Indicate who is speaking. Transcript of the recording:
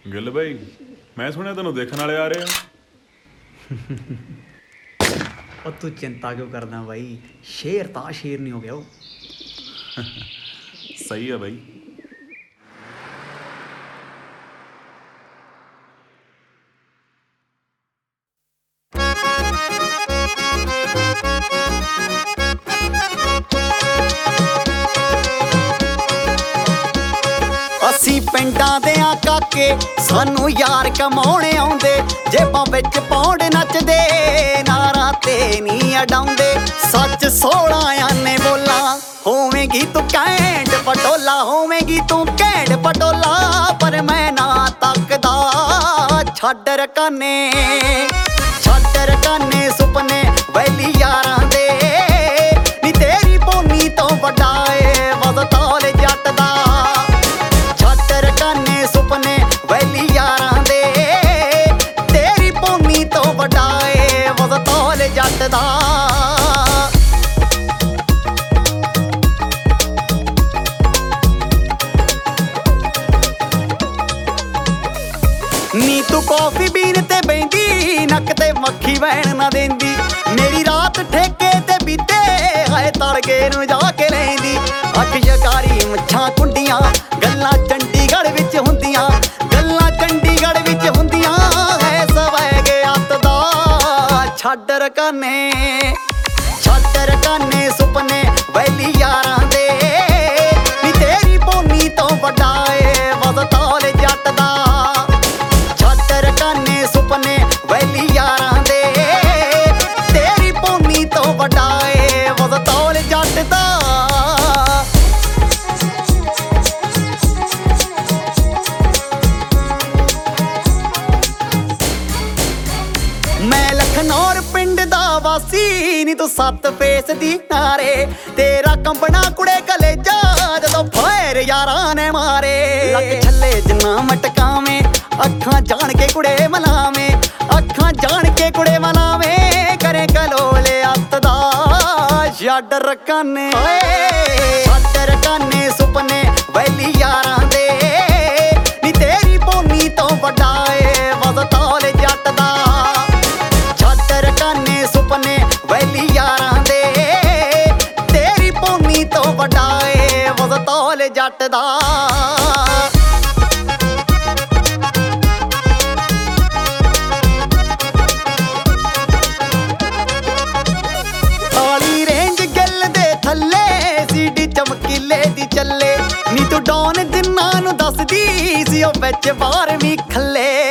Speaker 1: ਗਿੱਲ ਬਾਈ, ਮੈਂ ਸੁਣਿਆ ਤੈਨੂੰ ਦੇਖਣ ਵਾਲੇ ਆ ਰਹੇ ਆ।
Speaker 2: ਉਹ ਤੂੰ ਚਿੰਤਾ ਕਿਉਂ ਕਰਦਾ ਬਾਈ? ਸ਼ੇਰ ਤਾਂ ਸ਼ੇਰ ਨਹੀਂ ਹੋ ਗਿਆ ਉਹ।
Speaker 1: ਸਹੀ ਆ ਬਾਈ।
Speaker 3: ਅਸੀਂ ਪਿੰਡਾਂ ਦੇ ਆ ਕਾਕੇ, ਸਾਨੂੰ ਯਾਰ ਕਮਾਉਣੇ ਆਉਂਦੇ, ਜੇਬਾਂ ਵਿੱਚ ਪੌਂਡ ਨੱਚਦੇ, ਨਾਰਾਂ ਤੇ ਨਹੀਂ ਅਡਾਉਂਦੇ। ਸੱਚ 16 ਆਨੇ ਬੋਲਾਂ, ਹੋਵੇਂਗੀ ਤੂੰ ਘੈਂਟ ਪਟੋਲਾ, ਹੋਵੇਂਗੀ ਤੂੰ ਘੈਂਟ ਪਟੋਲਾ, ਪਰ ਮੈਂ ਨਾ ਤੱਕਦਾ। ਛੱਡ ਰਕਾਨੇ, ਛੱਡ ਰਕਾਨੇ ਸੁਪਨੇ ਵੈਲੀ ਯਾਰਾਂ ਦੇ, ਨੀ ਤੇਰੀ ਪੋਨੀ ਤੋਂ ਵੱਡਾ ਏ ਵਜ਼ਤਾਲ ਜੱਟ ਦਾ। ਛੱਡ ਰਕਾਨੇ ਸੁਪਨੇ ਵੈਲੀ ਯਾਰਾਂ ਦੇ, ਤੇਰੀ ਪੋਨੀ ਤੋਂ ਵੱਡਾ ਏ ਵਜ਼ਤਾਲ ਜੱਟ ਦਾ। ਨੀ ਤੂੰ ਕੌਫੀ ਬੀਨ ਤੇ ਬੈਂਦੀ, ਨੱਕ ਤੇ ਮੱਖੀ ਵਹਿਣ ਨਾ ਦੇਂਦੀ, ਮੇਰੀ ਰਾਤ ਠੇਕੇ ਤੇ ਬੀਤੇ, ਹਾਏ ਤੜਕੇ ਨੂੰ ਜਾ ਕੇ ਲੈਂਦੀ। ਅੱਖ ਸ਼ਿਕਾਰੀ ਮੁੱਛਾਂ ਕੁੰਡੀਆਂ, ਗੱਲਾਂ ਚੰਡੀਗੜ੍ਹ ਵਿੱਚ ਹੁੰਦੀਆਂ, ਗੱਲਾਂ ਚੰਡੀਗੜ੍ਹ ਵਿੱਚ ਹੁੰਦੀਆਂ, ਹੈ ਸਵੈਗ ਅੱਤ ਦਾ। ਛੱਡ ਰਕਾਨੇ, ਛੱਡ ਰਕਾਨੇ ਸੁਪਨੇ ਵੈਲੀ ਯਾਰਾਂ ਦੇ, ਨੀ ਤੇਰੀ ਪੋਨੀ ਤੋਂ ਵੱਡਾ ਏ ਵਜ਼ਤਾਲ ਜੱਟ ਦਾ। ਛੱਡ ਰਕਾਨੇ ਸੁਪਨੇ ਵੈਲੀ ਯਾਰਾਂ ਦੇ, ਤੇਰੀ ਪੋਨੀ ਤੋਂ ਵੱਡਾ ਏ ਵਜ਼ਤਾਲ ਜੱਟ ਦਾ। ਮੈਂ ਲਖਨੌਰ ਪਿੰਡ ਦਾ ਵਾਸੀ, ਨੀ ਤੂੰ ਸੱਤ ਫੇਸ ਦੀ ਨਾਰੇ, ਤੇਰਾ ਕੰਬਣਾ ਕੁੜੇ ਕਲੇਜਾ ਜਦੋਂ ਫਾਇਰ ਯਾਰਾਂ ਨੇ ਮਾਰੇ। ਲੱਕ ਛੱਲੇ ਜਿੰਨਾ ਮਟਕਾਵੇਂ, ਅੱਖਾਂ ਜਾਣ ਕੇ ਕੁੜੇ ਮਲਾਵੇਂ, ਅੱਖਾਂ ਜਾਣ ਕੇ ਕੁੜੇ ਮਲਾਵੇਂ, ਕਰੇ ਕਲੋਲੇ ਅੱਤ ਦਾ। ਛੱਡ ਰਕਾਨੇ, ਛੱਡ ਰਕਾਨੇ ਸੁਪਨੇ ਵੈਲੀ ਯਾਰਾਂ ਦੇ, ਨੀ ਤੇਰੀ ਪੋਨੀ ਤੋਂ ਵੱਡਾ ਏ ਵਜ਼ਤਾਲ ਜੱਟ ਦਾ। ਛੱਡ ਰਕਾਨੇ ਸੁਪਨੇ ਵੈਲੀ ਯਾਰਾਂ ਦੇ, ਤੇਰੀ ਪੋਨੀ ਤੋਂ ਵੱਡਾ ਏ ਵਜ਼ਤਾਲ ਜੱਟ ਦਾ। ਕਾਲੀ ਰੇਂਜ ਗਿੱਲ ਦੇ ਥੱਲੇ, ਸੀਡੀ ਚਮਕੀਲੇ ਦੀ ਚੱਲੇ, ਨੀ ਤੂੰ ਡੌਨ ਦਿਨਾਂ ਨੂੰ ਦੱਸਦੀ ਸੀ ਉਹ ਵਿੱਚ ਬਾਹਰ ਵੀ ਖੱਲੇ।